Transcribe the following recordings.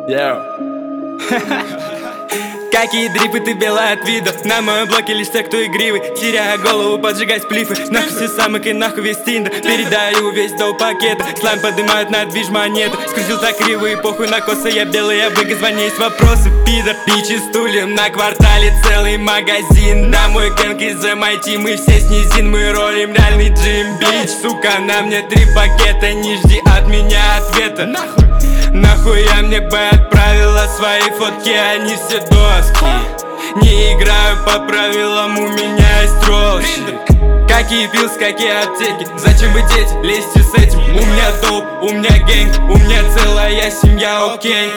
Какие дрипы, ты белая от вида. На моем блоке лишь те, кто игривый. Теряя голову, поджигать сплифы. Нахуй все самок и нахуй весь тиндер. Передаю весь до пакета. Слайм поднимают на движ монеты. Скрутил так криво и похуй на косы. Я белый, я бык, звони, есть вопросы, пидор. Бичи стульям на квартале целый магазин. Да, мой гэнг из MIT, мы все с низин. Мы ролим реальный Джим Бич. Сука, на мне 3 пакета, не жди от меня ответа. Нахуя мне Б отправила свои фотки, они все доски. Не играю по правилам, у меня есть роллщик. Какие пилс, какие аптеки, зачем вы дети, лезьте с этим. У меня доп, у меня гэнг, у меня целая семья, окей.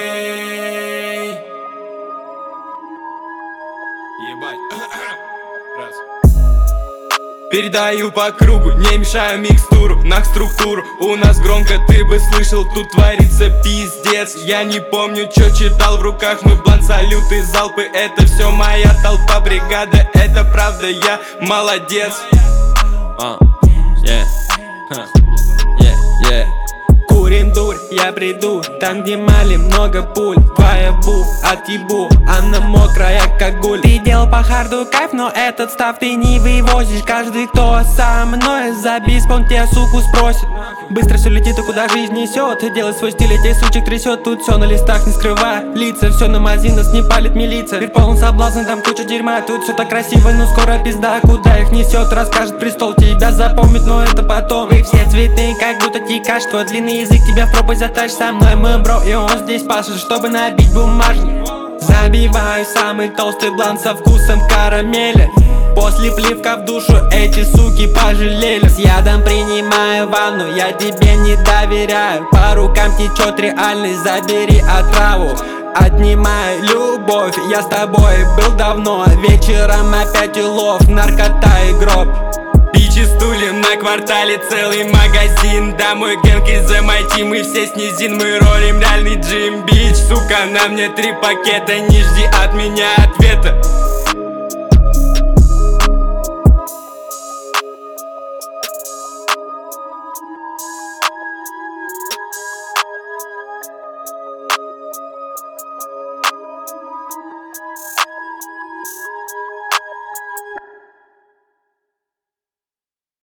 Ебать. Раз. Передаю по кругу, не мешаю микстуру, на структуру. У нас громко, ты бы слышал, тут творится пиздец. Я не помню, чё читал, в руках мы блант, салюты, залпы. Это все моя толпа, бригада, это правда, я молодец. Курим дурь, я приду, там где мали много пуль. Твоя бу, отъебу, она мокрая как гуль. Ты делал по харду кайф, но этот став ты не вывозишь. Каждый, кто со мной за биспон, тебя суку спросит. Быстро все летит, и куда жизнь несет. Делай свой стиль, этих сучек трясет. Тут все на листах, не скрывая лица. Все на мази, нас не палит милиция. Мир полон соблазн, там куча дерьма. Тут все так красиво, но скоро пизда. Куда их несет, расскажет престол. Тебя запомнит, но это потом. Вы все цветы, как будто тикаш. Твой длинный язык тебя в пропасть затащит. Со мной мой бро, и он здесь пашет, чтобы набить бумажник. Забиваю самый толстый блант со вкусом карамели. После плевка в душу эти суки пожалели. С ядом принимаю ванну, я тебе не доверяю. По рукам течет реальность, забери отраву. Отнимаю любовь, я с тобой был давно. Вечером опять улов, наркота и гроб. Бичи стульям на квартале целый магазин. Да, мой гэнг из MIT, мы все с низин. Мы ролим реальный Джим Бич. Сука, на мне 3 пакета, не жди от меня ответа.